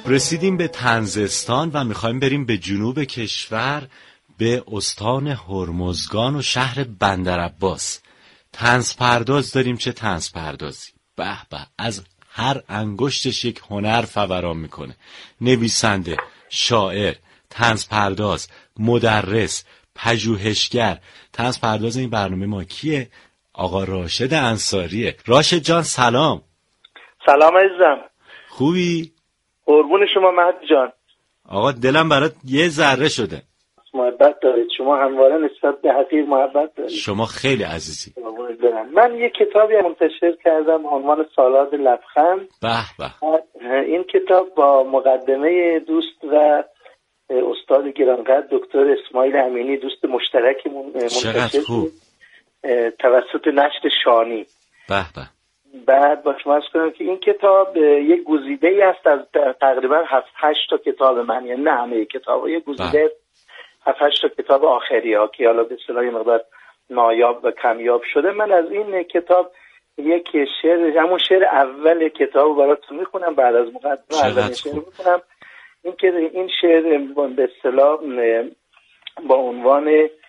رسیدیم به طنزستان و میخوایم بریم به جنوب کشور، به استان هرمزگان و شهر بندرعباس. طنز پرداز داریم. چه طنز پردازی! به به، از هر انگشتش یک هنر فوران میکنه. نویسنده، شاعر، طنز پرداز، مدرس، پژوهشگر. طنز پرداز این برنامه ما کیه؟ آقا راشد انصاریه. راشد جان سلام. سلام عزیزم. خوبی؟ قربون شما مهدی جان. آقا دلم برات یه ذره شده. محبت دارید شما، همواره نسبت به حقیر محبت دارید. شما خیلی عزیزی. من یه کتابی منتشر کردم عنوان سالاد لبخند. به به. این کتاب با مقدمه دوست و استاد گرانقدر دکتر اسماعیل امینی، دوست مشترکمون، منتشر خوب. توسط نشر شانی. به به. بعد با شما عرض کنم که این کتاب یک گزیده‌ای است از تقریبا 7-8 تا کتاب من، یعنی نه همه کتابا، یک گزیده 7-8 تا کتاب آخری‌ها که حالا به اصطلاح مقدار نایاب و کمیاب شده. من از این کتاب یک شعر، همون شعر اول کتابو براتون میخونم، بعد از مقدمه اول شعر میخونم. این شعر به اصطلاح با عنوان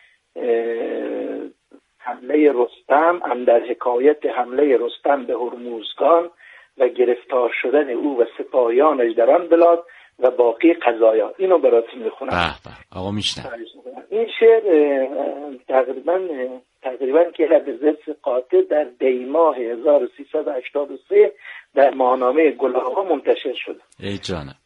حمله رستم، اندر حکایت حمله رستم به هرمزگان و گرفتار شدن او و سپاهیانش در آن بلاد و باقی قضایا. اینو براتون میخونم. به به. آقا میشنم. این شعر تقریبا که به زرس قاطع در دی ماه 1383 در ماهنامه گل‌آقا منتشر شد. ای جانم.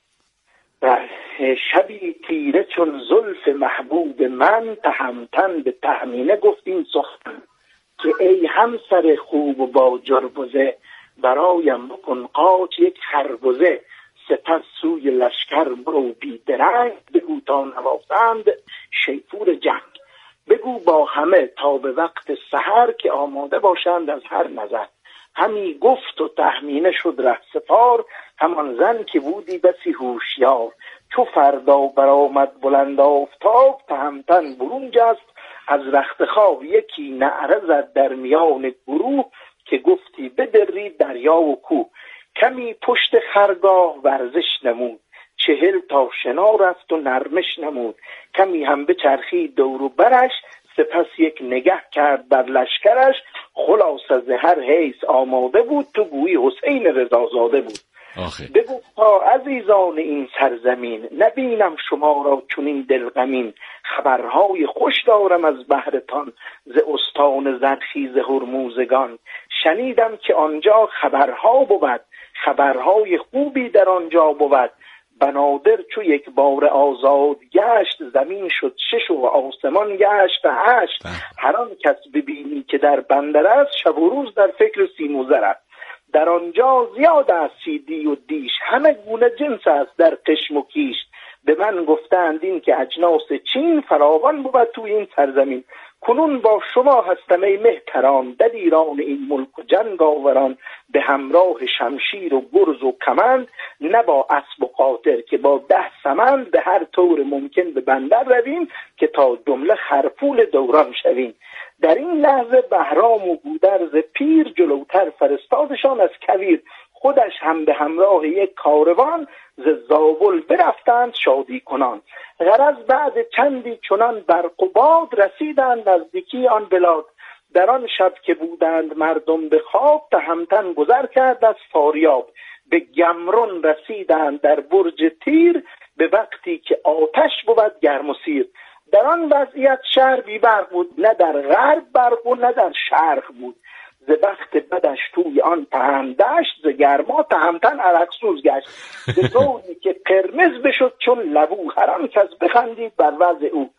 شبی تیره چون زلف محبوب من، تهمتن به تهمینه گفت این سخن که ای همسر خوب و با جربزه، برایم بکن قاچ یک خربزه، سپس سوی لشکر برو بی درنگ، بگو تا نوازند شیپور جنگ، بگو با همه تا به وقت سحر که آماده باشند از هر نظر. همی گفت و تهمینه شد ره سپار، همان زن که بودی بسی هوشیار. چو فردا برآمد بلند آفتاب، تهمتن برون جست از رخت خواب. یکی نعره زد در میان گروه، که گفتی بدرید دریا و کوه. کمی پشت خرگاه ورزش نمود، 40 تا شنا رفت و نرمش نمود. کمی هم بچرخید دور و برش، سپس یک نگه کرد بر لشکرش. خلاص از هر حیث آماده بود، تو گویی حسین رضازاده بود. بگو تا عزیزان این سرزمین، نبینم شما را چنین دلغمین. خبرهای خوش دارم از بهرتان، ز استان زرخیز هرمزگان. شنیدم که آنجا خبرها بود، خبرهای خوبی در آنجا بود. بنادر چو یک بار آزاد گشت، زمین شد 6 و آسمان گشت 8. هر آن کس ببینی که در بندر است، شب و روز در فکر سیم و زر است. در آنجا زیاد است سیدی و دیش، همه گونه جنس است در قشم و کیش. به من گفتند این که اجناس چین، فراوان بود تو این سرزمین. کنون با شما هستم ای مهتران، در ایران این ملک و جنگ آوران. به همراه شمشیر و گرز و کمند، نه با اسب و قاطر که با 10 سمند. به هر طور ممکن به بندر رویم، که تا جمله خرپول دوران شویم. در این لحظه بهرام و گودرز پیر، جلوتر فرستادشان از کویر. خودش هم به همراه یک کاروان، ز زابل برفتند شادی کنان. غرض بعد چندی چنان برق و باد، رسیدند نزدیکی آن بلاد. در آن شب که بودند مردم به خواب، تهمتن گذر کرد از فاریاب. به گمرون رسیدند در برج تیر، به وقتی که آتش بود گرم و سیر. در آن وضعیت شهر بی برق بود، نه در غرب برق و نه در شرق بود. ز بخت بدش توی آن پهن دشت، ز گرما تهمتن عرقسوز گشت. ز طوری که قرمز بشد چون لبو، هر آن کس بخندید بر وضع او.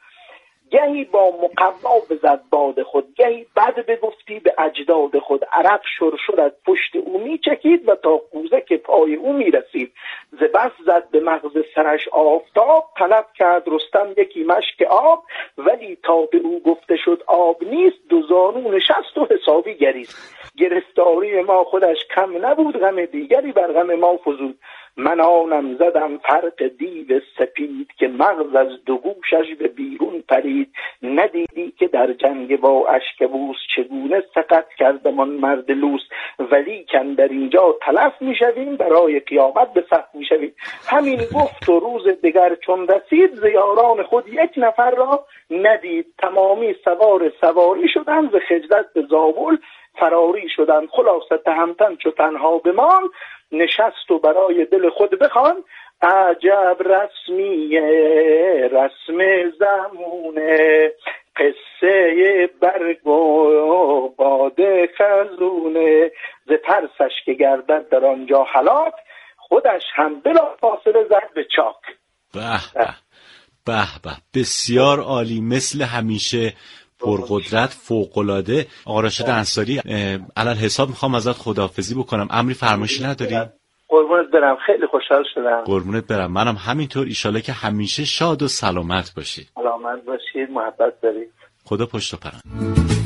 گهی با مقوا بزد باد خود، گهی بد بگفتی به اجداد خود. عرق شرشر از پشت او می چکید، و تا قوزه که پای او می رسید. ز بس زد به مغز سرش آفتاب، طلب کرد رستم یکی مشک آب. ولی تا به او گفته شد آب نیست، 2 زانو نشست و حسابی گریست. گرفتاری ما خودش کم نبود، غم دیگری بر غم ما فزود. من آنم زدم فرق دیو سپید که مغز از دو گوشش به بیرون پرید. ندیدی که در جنگ با اشکبوس چگونه سقط کردمان مرد لوس. ولی کن در اینجا تلف میشویم برای قیامت به صف میشویم. همین گفت و روز دیگر چون رسید ز یاران خود یک نفر را ندید. تمامی سوار سواری شدن ز خجلت به زابل فراری شدن. خلاصه تهمتن چو تنها بمان نشست و برای دل خود بخوان. عجب رسمیه رسم زمونه قصه برگ و باد خزونه. ز ترسش که گردد در آنجا هلاک خودش هم بلا فاصله زد به چاک. به به به به، بسیار عالی، مثل همیشه پرقدرت، فوق‌العاده. آقا راشد انصاری، علل حساب میخوام ازت خداحافظی بکنم، امری فرمایشی نداری؟ قربونت برم، خیلی خوشحال شدم. قربونت برم، منم همینطور. ایشاله که همیشه شاد و سلامت باشی. سلامت باشید، محبت دارید. خدا پشت و پناه.